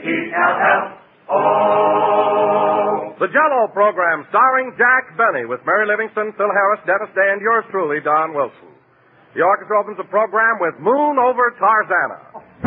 The Jell-O program starring Jack Benny with Mary Livingston, Phil Harris, Dennis Day, and yours truly, Don Wilson. The orchestra opens the program with Moon Over Tarzana.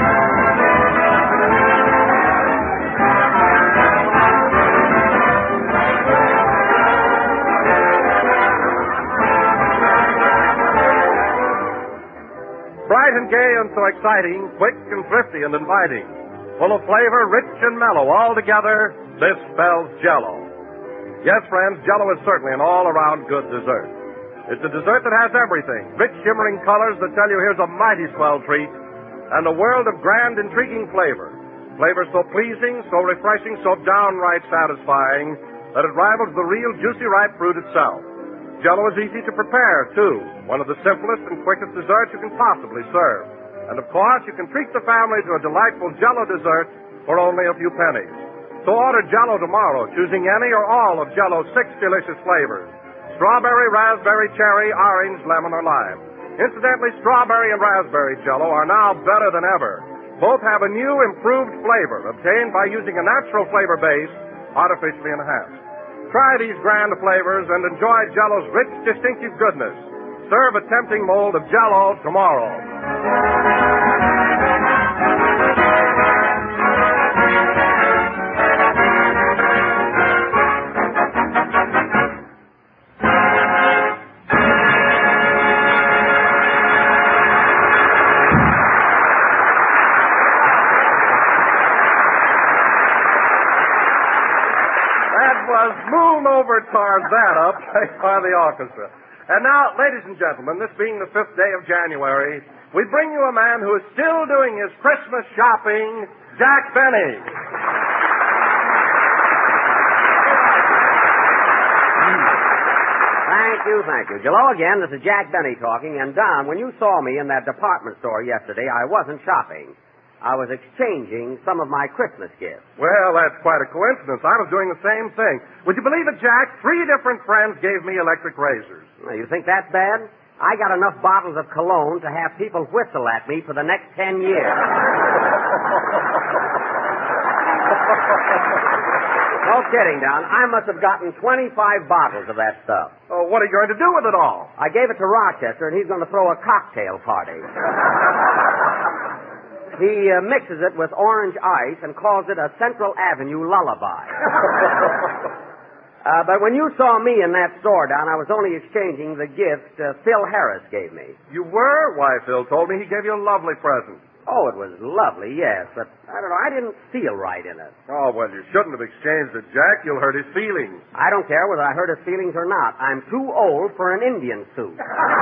Bright and gay and so exciting, quick and thrifty and inviting. Full of flavor, rich and mellow, all together, this spells Jell-O. Yes, friends, Jell-O is certainly an all-around good dessert. It's a dessert that has everything. Rich, shimmering colors that tell you here's a mighty swell treat, and a world of grand, intriguing flavor. Flavor so pleasing, so refreshing, so downright satisfying, that it rivals the real juicy ripe fruit itself. Jell-O is easy to prepare, too. One of the simplest and quickest desserts you can possibly serve. And, of course, you can treat the family to a delightful Jell-O dessert for only a few pennies. So order Jell-O tomorrow, choosing any or all of Jell-O's 6 delicious flavors. Strawberry, raspberry, cherry, orange, lemon, or lime. Incidentally, strawberry and raspberry Jell-O are now better than ever. Both have a new, improved flavor obtained by using a natural flavor base artificially enhanced. Try these grand flavors and enjoy Jell-O's rich, distinctive goodness. Serve a tempting mold of Jell-O tomorrow. Moon Over Tarzana, played by the orchestra. And now, ladies and gentlemen, this being the 5th day of January, we bring you a man who is still doing his Christmas shopping, Jack Benny. Thank you. Hello again, this is Jack Benny talking. And Don, when you saw me in that department store yesterday, I wasn't shopping. I was exchanging some of my Christmas gifts. Well, that's quite a coincidence. I was doing the same thing. Would you believe it, Jack? 3 different friends gave me electric razors. Now, you think that's bad? I got enough bottles of cologne to have people whistle at me for the next 10 years. No kidding, Don. I must have gotten 25 bottles of that stuff. Oh, what are you going to do with it all? I gave it to Rochester, and he's going to throw a cocktail party. He mixes it with orange ice and calls it a Central Avenue lullaby. But when you saw me in that store, Don, I was only exchanging the gift Phil Harris gave me. You were? Why, Phil told me he gave you a lovely present. Oh, it was lovely, yes, but I don't know, I didn't feel right in it. Oh, well, you shouldn't have exchanged it, Jack. You'll hurt his feelings. I don't care whether I hurt his feelings or not. I'm too old for an Indian suit.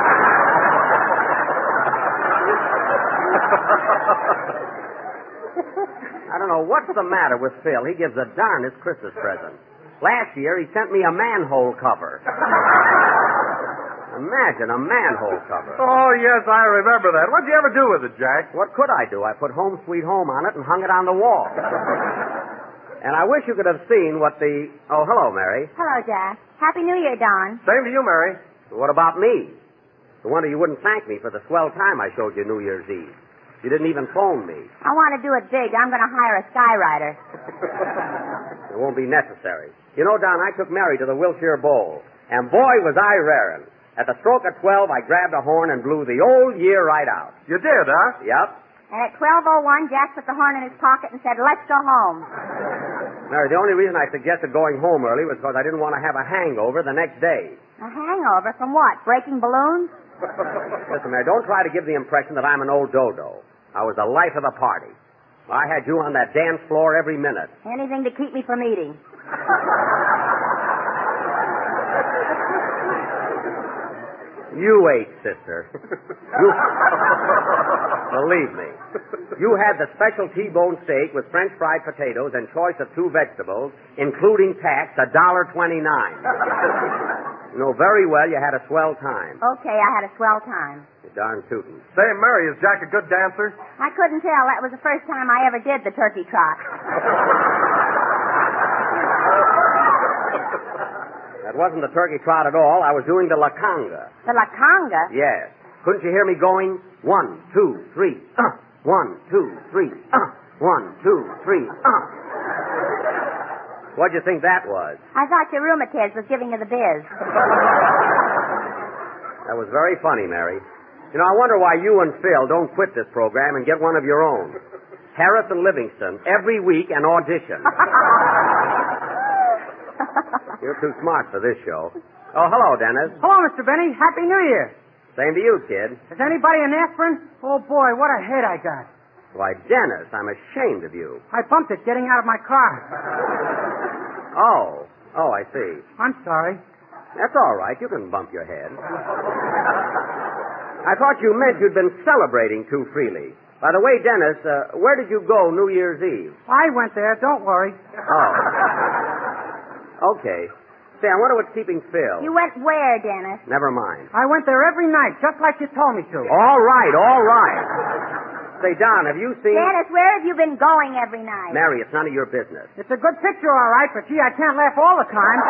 I don't know what's the matter with Phil. He gives the darndest Christmas present. Last year, he sent me a manhole cover. Imagine a manhole cover. Oh, yes, I remember that. What'd you ever do with it, Jack? What could I do? I put Home Sweet Home on it and hung it on the wall. And I wish you could have seen what the... Oh, hello, Mary. Hello, Jack. Happy New Year, Don. Same to you, Mary. What about me? No wonder you wouldn't thank me for the swell time I showed you New Year's Eve. You didn't even phone me. I want to do it big. I'm going to hire a skywriter. It won't be necessary. You know, Don, I took Mary to the Wilshire Bowl, and boy, was I raring. At the stroke of 12, I grabbed a horn and blew the old year right out. You did, huh? Yep. And at 12:01, Jack put the horn in his pocket and said, "Let's go home." Mary, the only reason I suggested going home early was because I didn't want to have a hangover the next day. A hangover from what? Breaking balloons? Listen, Mary, don't try to give the impression that I'm an old dodo. I was the life of the party. I had you on that dance floor every minute. Anything to keep me from eating. You ate, sister. Believe me. You had the special T-bone steak with French fried potatoes and choice of 2 vegetables, including tax, $1.29. You know very well you had a swell time. Okay, I had a swell time. You're darn tootin'. Say, Mary, is Jack a good dancer? I couldn't tell. That was the first time I ever did the turkey trot. That wasn't the turkey trot at all. I was doing the la conga. The la conga? Yes. Couldn't you hear me going? 1, 2, 3. 1, 2, 3, 1, 2, 3, What'd you think that was? I thought your rheumatiz was giving you the biz. That was very funny, Mary. You know, I wonder why you and Phil don't quit this program and get one of your own. Harris and Livingston, every week an audition. You're too smart for this show. Oh, hello, Dennis. Hello, Mr. Benny. Happy New Year. Same to you, kid. Is anybody in aspirin? Oh, boy, what a head I got. Why, Dennis, I'm ashamed of you. I bumped it getting out of my car. Oh, I see. I'm sorry. That's all right. You can bump your head. I thought you meant you'd been celebrating too freely. By the way, Dennis, where did you go New Year's Eve? I went there. Don't worry. Oh. Okay. Say, I wonder what's keeping Phil. You went where, Dennis? Never mind. I went there every night, just like you told me to. All right. Say, Don, have you seen... Dennis, where have you been going every night? Mary, it's none of your business. It's a good picture, all right, but gee, I can't laugh all the time.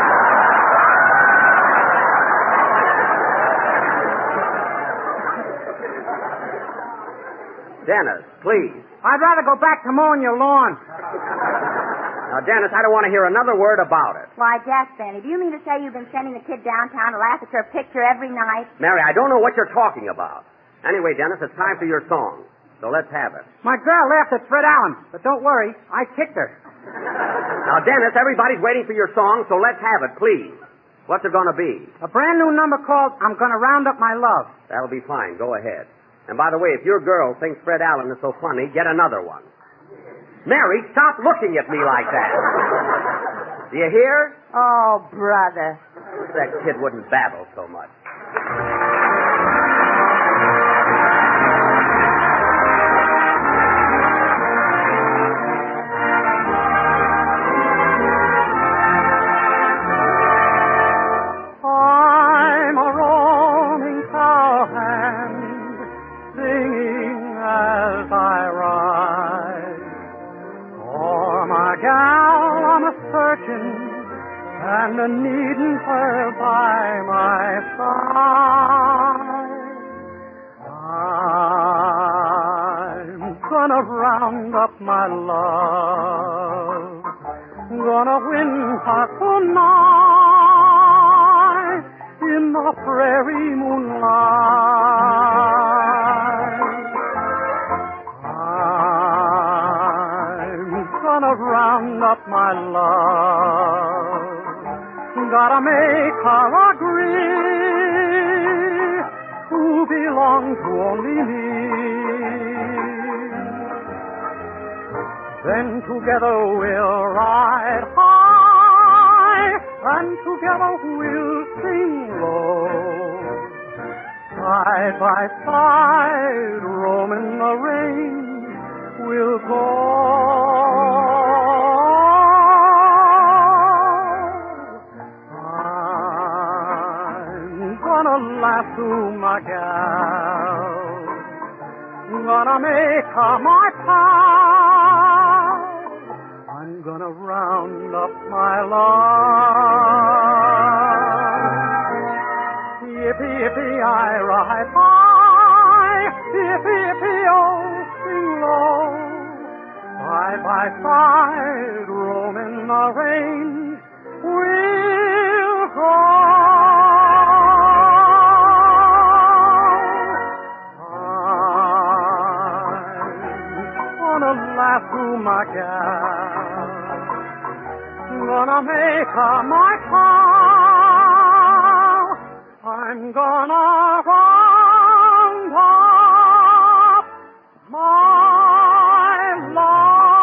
Dennis, please. I'd rather go back to mowing your lawn. Now, Dennis, I don't want to hear another word about it. Why, Jack Benny, do you mean to say you've been sending the kid downtown to laugh at your picture every night? Mary, I don't know what you're talking about. Anyway, Dennis, it's time for your song. So let's have it. My girl laughed at Fred Allen, but don't worry, I kicked her. Now, Dennis, everybody's waiting for your song, so let's have it, please. What's it going to be? A brand new number called I'm Gonna Round Up My Love. That'll be fine. Go ahead. And by the way, if your girl thinks Fred Allen is so funny, get another one. Mary, stop looking at me like that. Do you hear? Oh, brother. That kid wouldn't babble so much. I'm a roaming cowhand, singing as I ride. For my gal I'm a searching, and a needing her by my side. I'm gonna round up my love, gonna win her tonight in the prairie moonlight. I'm gonna round up my love, gotta make her agree who belong to only me. Then together we'll ride high, and together we'll sing low. Side by side, roaming the range, we'll go. Gonna lasso my gal, gonna make her my pal, I'm gonna round up my love. Yippee, yippee, I ride high, yippee, yippee, oh, sing low. Side by side, roaming the range, we'll go. Lasso my gal, gonna make her my pal, I'm gonna round up my love.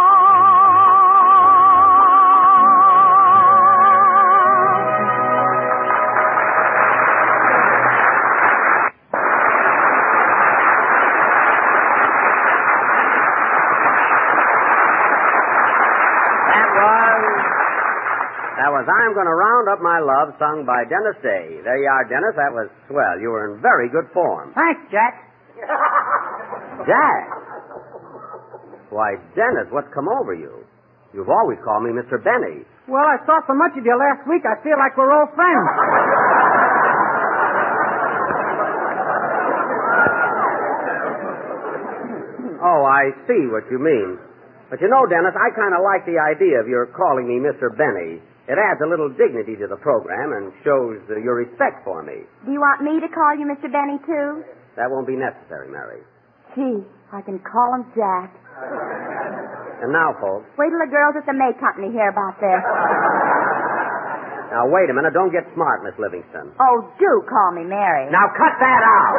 That was I'm Gonna Round Up My Love, sung by Dennis Day. There you are, Dennis. That was swell. You were in very good form. Thanks, Jack. Jack? Why, Dennis, what's come over you? You've always called me Mr. Benny. Well, I saw so much of you last week, I feel like we're old friends. I see what you mean. But you know, Dennis, I kind of like the idea of your calling me Mr. Benny. It adds a little dignity to the program and shows your respect for me. Do you want me to call you Mr. Benny, too? That won't be necessary, Mary. Gee, I can call him Jack. And now, folks. Wait till the girls at the May Company hear about this. Now, wait a minute. Don't get smart, Miss Livingston. Oh, do call me Mary. Now, cut that out.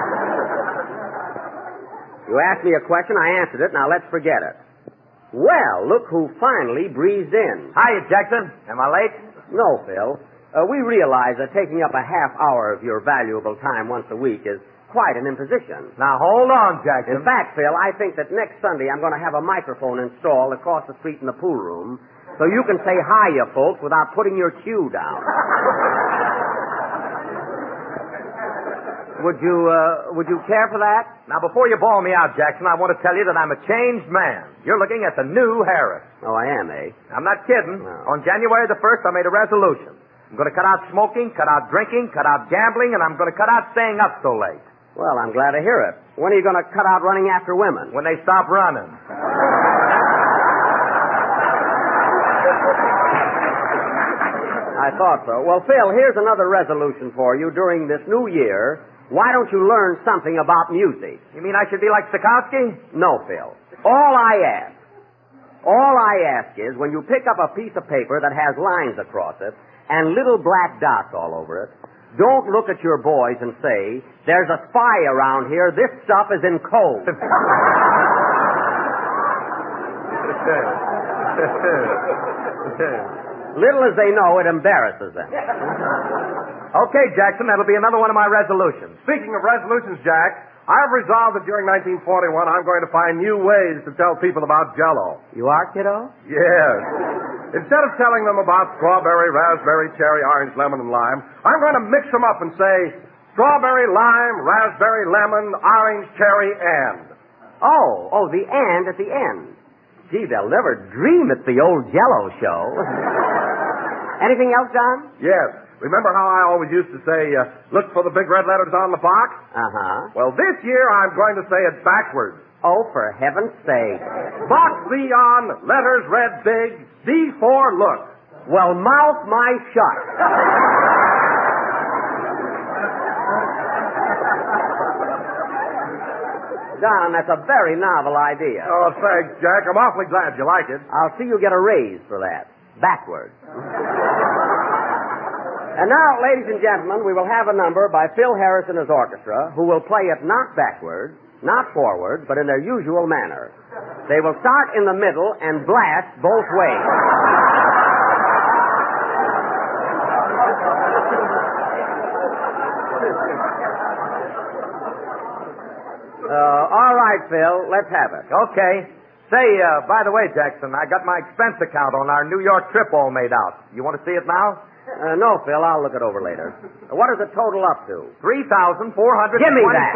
You asked me a question, I answered it. Now, let's forget it. Well, look who finally breezed in. Hiya, Jackson. Am I late? No, Phil. We realize that taking up a half hour of your valuable time once a week is quite an imposition. Now, hold on, Jackson. In fact, Phil, I think that next Sunday I'm going to have a microphone installed across the street in the pool room so you can say hiya, folks, without putting your cue down. Would you care for that? Now, before you bawl me out, Jackson, I want to tell you that I'm a changed man. You're looking at the new Harris. Oh, I am, eh? I'm not kidding. No. On January the 1st, I made a resolution. I'm going to cut out smoking, cut out drinking, cut out gambling, and I'm going to cut out staying up so late. Well, I'm glad to hear it. When are you going to cut out running after women? When they stop running. I thought so. Well, Phil, here's another resolution for you during this new year. Why don't you learn something about music? You mean I should be like Stokowski? No, Phil. All I ask is when you pick up a piece of paper that has lines across it and little black dots all over it, don't look at your boys and say, there's a spy around here, this stuff is in code. Little as they know, it embarrasses them. Okay, Jackson, that'll be another one of my resolutions. Speaking of resolutions, Jack, I've resolved that during 1941 I'm going to find new ways to tell people about Jell-O. You are, kiddo? Yes. Instead of telling them about strawberry, raspberry, cherry, orange, lemon, and lime, I'm going to mix them up and say strawberry, lime, raspberry, lemon, orange, cherry, and. Oh, the and at the end. Gee, they'll never dream it's the old Jell-O show. Anything else, John? Yes. Remember how I always used to say, look for the big red letters on the box? Uh-huh. Well, this year I'm going to say it backwards. Oh, for heaven's sake. Box Z on, letters read big, D for look. Well, mouth my shut. John, that's a very novel idea. Oh, thanks, Jack. I'm awfully glad you like it. I'll see you get a raise for that. Backwards. And now, ladies and gentlemen, we will have a number by Phil Harris and his orchestra, who will play it not backwards, not forwards, but in their usual manner. They will start in the middle and blast both ways. All right, Phil, let's have it. Okay. Say, by the way, Jackson, I got my expense account on our New York trip all made out. You want to see it now? No, Phil, I'll look it over later. What does it total up to? $3,427. Give me that.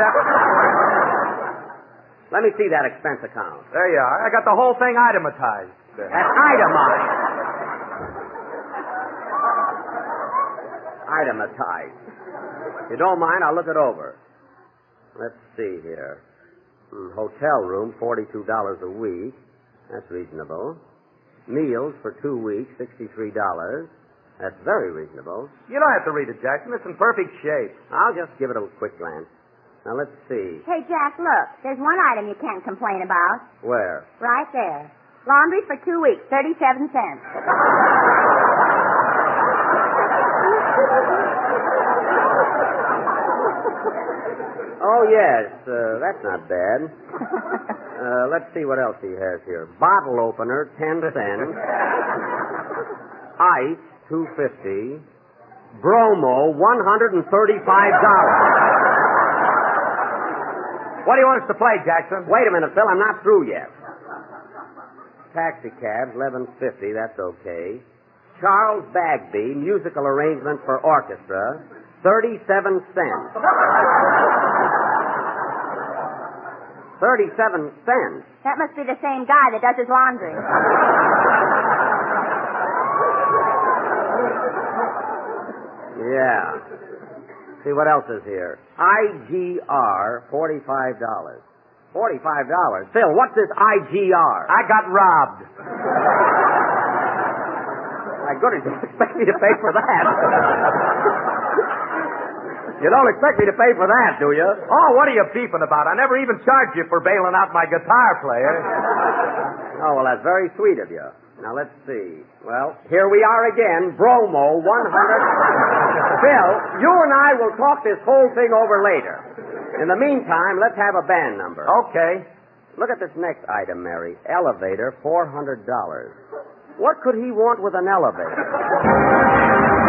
Let me see that expense account. There you are. I got the whole thing itemized. That's itemized. Itemized. If you don't mind, I'll look it over. Let's see here. Hotel room, $42 a week. That's reasonable. Meals for 2 weeks, $63. That's very reasonable. You don't have to read it, Jackson. It's in perfect shape. I'll just give it a quick glance. Now, let's see. Hey, Jack, look. There's one item you can't complain about. Where? Right there. Laundry for 2 weeks, 37 cents. Oh, yes. That's not bad. Let's see what else he has here. Bottle opener, 10 cents. Ice, $2.50. Bromo, $135. What do you want us to play, Jackson? Wait a minute, Phil. I'm not through yet. Taxi cab, $11.50. That's okay. Charles Bagby, musical arrangement for orchestra, 37 cents. 37 cents? That must be the same guy that does his laundry. Yeah. See, what else is here? IGR, $45. $45. Phil, what's this IGR? I got robbed. My goodness, you don't expect me to pay for that. You don't expect me to pay for that, do you? Oh, what are you beeping about? I never even charged you for bailing out my guitar player. Oh, well, that's very sweet of you. Now, let's see. Well, here we are again. Bromo, 100. Phil, you and I will talk this whole thing over later. In the meantime, let's have a band number. Okay. Look at this next item, Mary. Elevator, $400. What could he want with an elevator?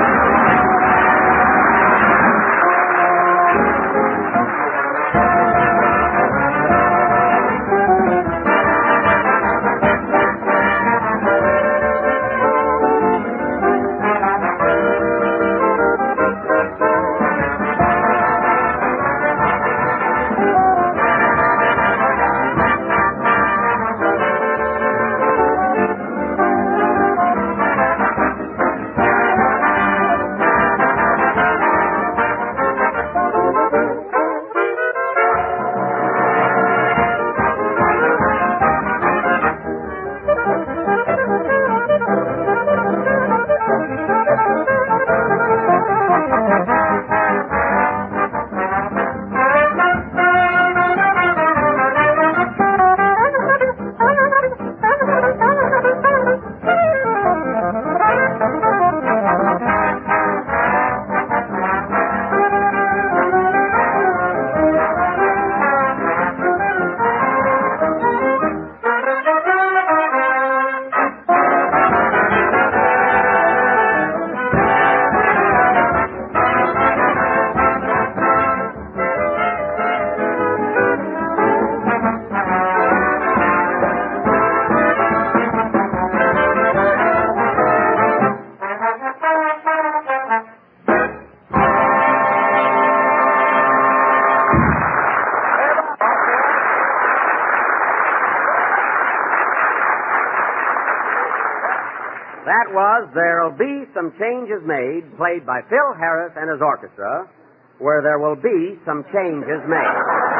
That was There'll Be Some Changes Made, played by Phil Harris and his orchestra, where there will be some changes made.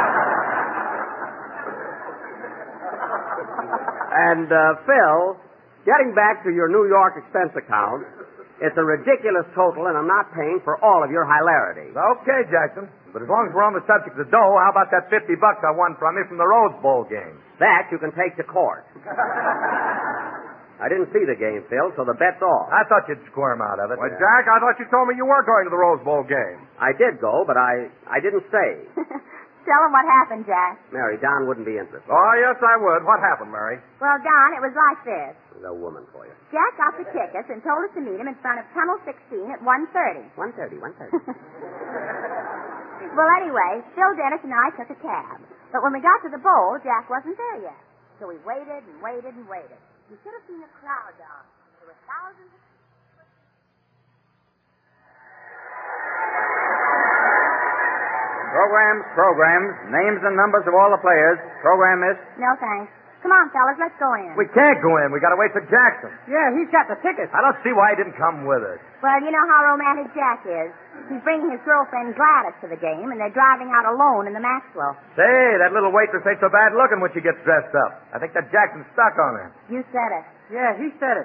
And, Phil, getting back to your New York expense account, it's a ridiculous total, and I'm not paying for all of your hilarity. Okay, Jackson. But as long as we're on the subject of dough, how about that $50 I won from you from the Rose Bowl game? That you can take to court. I didn't see the game, Phil, so the bet's off. I thought you'd squirm out of it. Well, Jack, I thought you told me you were going to the Rose Bowl game. I did go, but I didn't stay. Tell him what happened, Jack. Mary, Don wouldn't be interested. Oh, yes, I would. What happened, Mary? Well, Don, it was like this. There's a woman for you. Jack got the tickets and told us to meet him in front of Tunnel 16 at 1:30. 1:30. Well, anyway, Phil Dennis and I took a cab. But when we got to the bowl, Jack wasn't there yet. So we waited and waited and waited. You should have seen the crowd, Don. There were thousands of... Programs, names and numbers of all the players. Program, miss. No, thanks. Come on, fellas, let's go in. We can't go in. We got to wait for Jackson. Yeah, he's got the tickets. I don't see why he didn't come with us. Well, you know how romantic Jack is. He's bringing his girlfriend Gladys to the game, and they're driving out alone in the Maxwell. Say, that little waitress ain't so bad looking when she gets dressed up. I think that Jackson's stuck on her. You said it. Yeah, he said it.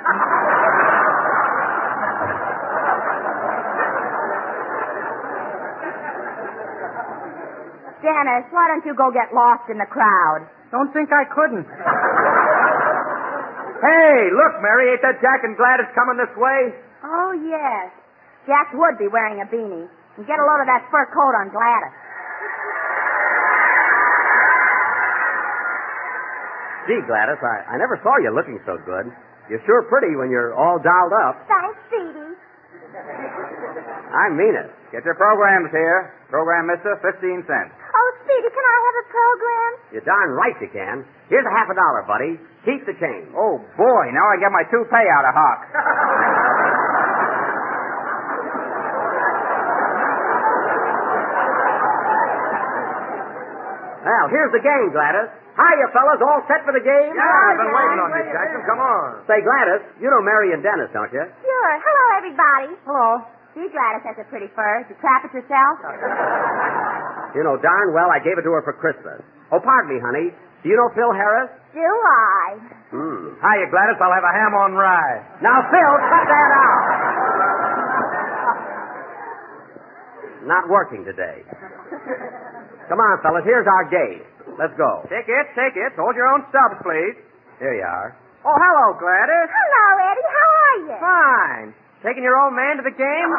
Dennis, why don't you go get lost in the crowd? Don't think I couldn't. Hey, look, Mary, ain't that Jack and Gladys coming this way? Oh, yes. Jack would be wearing a beanie. And get a load of that fur coat on Gladys. Gee, Gladys, I never saw you looking so good. You're sure pretty when you're all dolled up. Thanks, Speedy. I mean it. Get your programs here. Program, mister, 15 cents. Oh, Speedy, can I have a program? You're darn right you can. Here's a $50, buddy. Keep the change. Oh, boy, now I get my toupee out of hock. Well, here's the game, Gladys. Hiya, fellas. All set for the game? Yeah, I've been waiting on you, Jackson. Come on. Say, Gladys, you know Mary and Dennis, don't you? Sure. Hello, everybody. Hello. See, Gladys has a pretty fur. Did you trap it yourself? You know darn well I gave it to her for Christmas. Oh, pardon me, honey. Do you know Phil Harris? Do I? Hiya, Gladys. I'll have a ham on rye. Now, Phil, cut that out. Not working today. Come on, fellas. Here's our gate. Let's go. Take it. Hold your own stubs, please. Here you are. Oh, hello, Gladys. Hello, Eddie. How are you? Fine. Taking your old man to the game?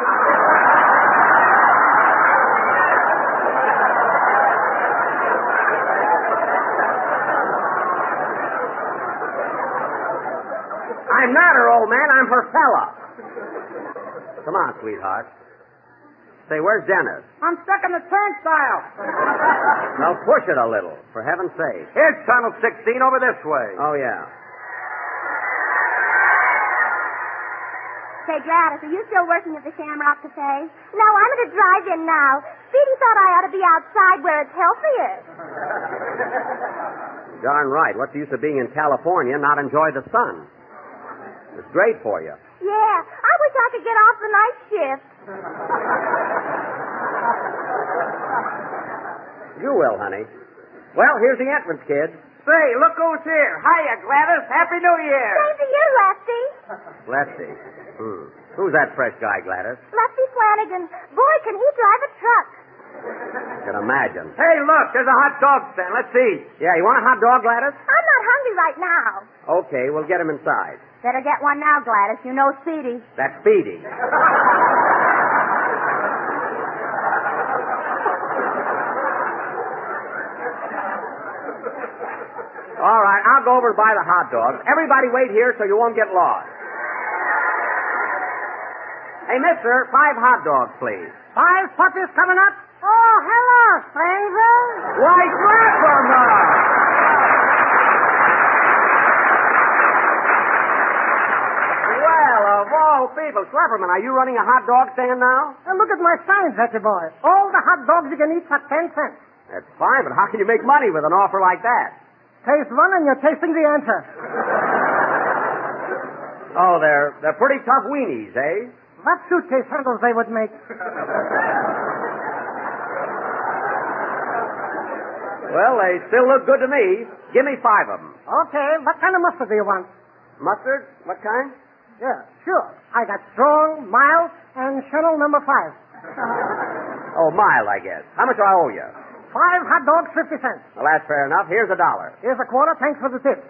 I'm not her old man. I'm her fella. Come on, sweetheart. Say, where's Dennis? I'm stuck in the turnstile. Well, push it a little, for heaven's sake. Here's Tunnel 16 over this way. Oh, yeah. Say, Gladys, are you still working at the Shamrock Cafe? No, I'm at a drive-in now. Speedy thought I ought to be outside where it's healthier. Darn right. What's the use of being in California and not enjoy the sun? It's great for you. Yeah, I wish I could get off the night shift. You will, honey. Well, here's the entrance, kids. Say, look who's here. Hiya, Gladys. Happy New Year. Same to you, Lefty. Lefty. Who's that fresh guy, Gladys? Lefty Flanagan. Boy, can he drive a truck. I can imagine. Hey, look, there's a hot dog stand. Let's eat. Yeah, you want a hot dog, Gladys? I'm not hungry right now. Okay, we'll get him inside. Better get one now, Gladys. You know Speedy. That's Speedy. All right, I'll go over and buy the hot dogs. Everybody wait here so you won't get lost. Hey, mister, 5 hot dogs, please. 5 puppies coming up? Oh, hello, stranger. Why, Grandma! Well, of all people, Slapperman, are you running a hot dog stand now? Look at my signs, Hetty boy. All the hot dogs you can eat for 10 cents. That's fine, but how can you make money with an offer like that? Taste one and you're tasting the answer. Oh, they're pretty tough weenies, eh? What suitcase handles they would make? Well, they still look good to me. Give me 5 of them. Okay, what kind of mustard do you want? Mustard? What kind? Yeah, sure. I got strong, mild, and Chanel number 5. Oh, mild, I guess. How much do I owe you? 5 hot dogs, 50 cents. Well, that's fair enough. Here's $1. Here's a quarter. Thanks for the tip.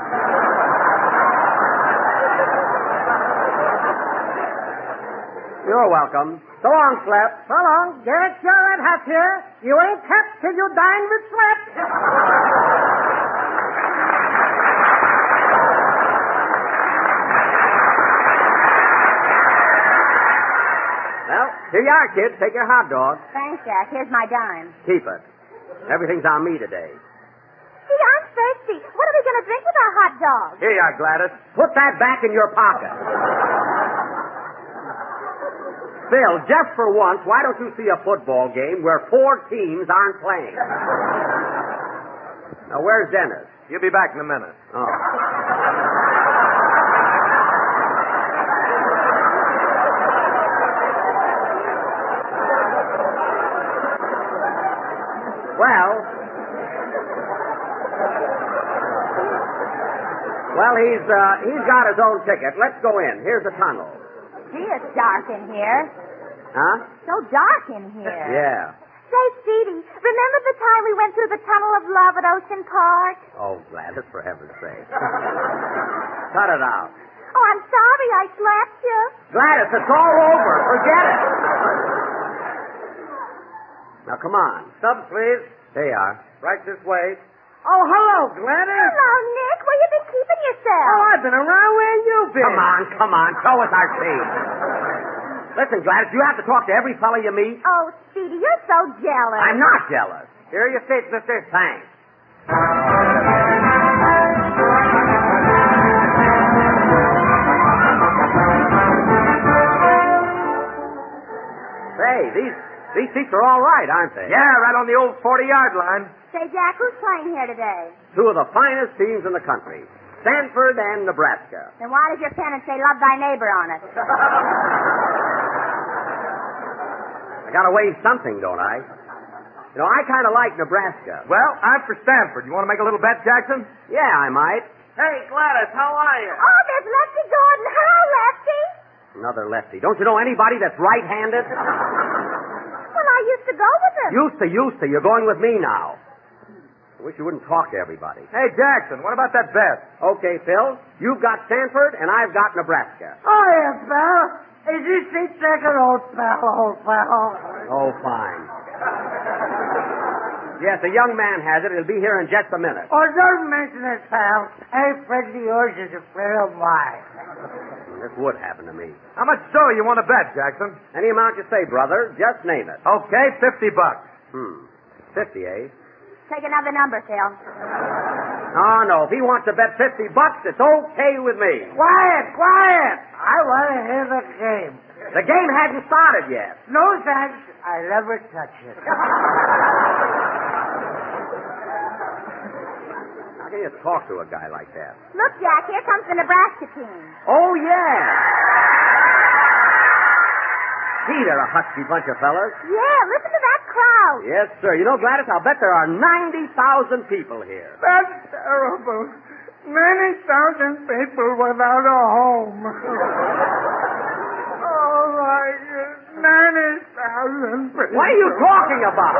You're welcome. So long, Slap. So long. Get your red hat here. You ain't kept till you dine with Slap. Well, here you are, kids. Take your hot dog. Thanks, Jack. Here's my dime. Keep it. Everything's on me today. See, I'm thirsty. What are we going to drink with our hot dogs? Here you are, Gladys. Put that back in your pocket. Phil, just for once, why don't you see a football game where 4 teams aren't playing? Now, where's Dennis? He'll be back in a minute. Oh. Well, he's got his own ticket. Let's go in. Here's the tunnel. Gee, it's dark in here. Huh? So dark in here. Yeah. Say, Speedy, remember the time we went through the Tunnel of Love at Ocean Park? Oh, Gladys, for heaven's sake. Cut it out. Oh, I'm sorry I slapped you. Gladys, it's all over. Forget it. Now, come on. Stubs, please. There you are. Right this way. Oh, hello, Gladys. Hello, Nick. Where you been keeping yourself? Oh, I've been around where you've been. Come on. Show us our team. Listen, Gladys, you have to talk to every fellow you meet. Oh, Speedy, you're so jealous. I'm not jealous. Here are your seats, mister. Thanks. Say, these seats are all right, aren't they? Yeah, right on the old 40-yard line. Say, Jack, who's playing here today? 2 of the finest teams in the country, Stanford and Nebraska. Then why does your pennant say love thy neighbor on it? I gotta wave something, don't I? You know, I kind of like Nebraska. Well, I'm for Stanford. You want to make a little bet, Jackson? Yeah, I might. Hey, Gladys, how are you? Oh, there's Lefty Gordon. Hello, Lefty. Another lefty. Don't you know anybody that's right-handed? Well, I used to go with him. Used to. You're going with me now. I wish you wouldn't talk to everybody. Hey, Jackson, what about that bet? Okay, Phil. You've got Stanford, and I've got Nebraska. Oh, yes, pal. Is this seat second, old pal, Oh, fine. Yes, a young man has it. He'll be here in just a minute. Oh, don't mention it, pal. Any friend of yours is a friend of mine. This would happen to me. How much dough you want to bet, Jackson? Any amount you say, brother. Just name it. Okay, $50. 50, eh? Take another number, Phil. Oh, no. If he wants to bet $50, it's okay with me. Quiet. I want to hear the game. The game hasn't started yet. No, thanks. I never touch it. How can you talk to a guy like that? Look, Jack, here comes the Nebraska team. Oh, yeah. Gee, they're a husky bunch of fellas. Yeah, listen to that crowd. Yes, sir. You know, Gladys, I'll bet there are 90,000 people here. That's terrible. 90,000 people without a home. Oh, my God. 90,000 people. What are you talking about?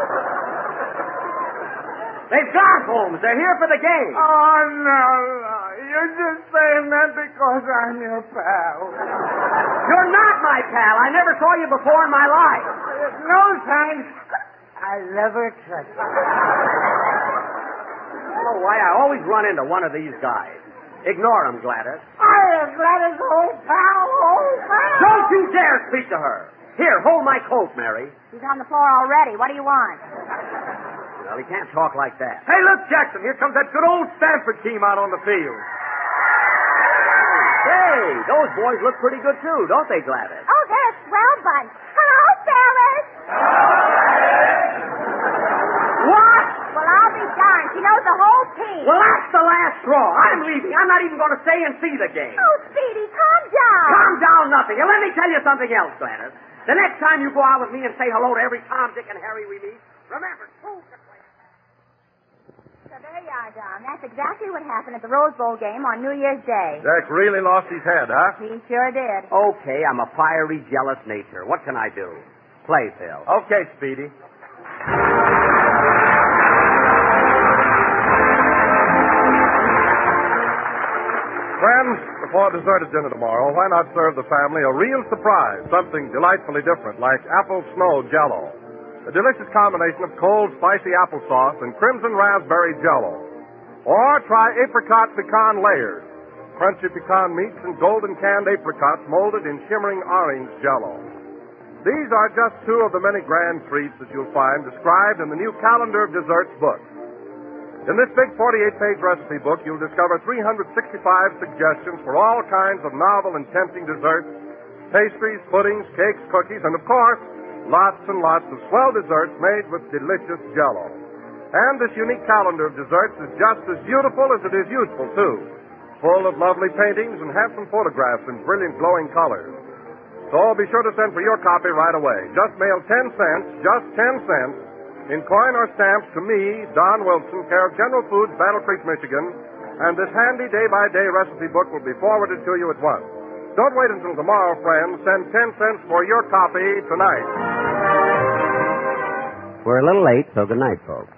They've got homes. They're here for the game. Oh, no. You're just saying that because I'm your pal. You're not my pal. I never saw you before in my life. No, thanks. I never touch it. I don't know why I always run into one of these guys. Ignore him, Gladys. I am Gladys, old pal, Don't you dare speak to her. Here, hold my coat, Mary. He's on the floor already. What do you want? Well, he can't talk like that. Hey, look, Jackson, here comes that good old Stanford team out on the field. Hey, those boys look pretty good, too, don't they, Gladys? Oh, they're a swell bunch. Hello, fellas. What? Well, I'll be darned. She knows the whole team. Well, that's the last straw. I'm leaving. I'm not even going to stay and see the game. Oh, Speedy, calm down. Calm down nothing. And let me tell you something else, Gladys. The next time you go out with me and say hello to every Tom, Dick, and Harry we meet, remember, So there you are, Don. That's exactly what happened at the Rose Bowl game on New Year's Day. Jack really lost his head, huh? He sure did. Okay, I'm a fiery, jealous nature. What can I do? Play, Phil. Okay, Speedy. Friends, before dessert at dinner tomorrow, why not serve the family a real surprise, something delightfully different, like apple snow Jell-O, a delicious combination of cold, spicy applesauce and crimson raspberry Jell-O. Or try apricot pecan layers, crunchy pecan meats and golden canned apricots molded in shimmering orange Jell-O. These are just two of the many grand treats that you'll find described in the new Calendar of Desserts book. In this big 48-page recipe book, you'll discover 365 suggestions for all kinds of novel and tempting desserts, pastries, puddings, cakes, cookies, and, of course, lots and lots of swell desserts made with delicious Jell-O. And this unique calendar of desserts is just as beautiful as it is useful, too, full of lovely paintings and handsome photographs in brilliant glowing colors. So be sure to send for your copy right away. Just mail 10 cents, just 10 cents, in coin or stamps to me, Don Wilson, care of General Foods, Battle Creek, Michigan, and this handy day-by-day recipe book will be forwarded to you at once. Don't wait until tomorrow, friends. Send 10 cents for your copy tonight. We're a little late, so good night, folks.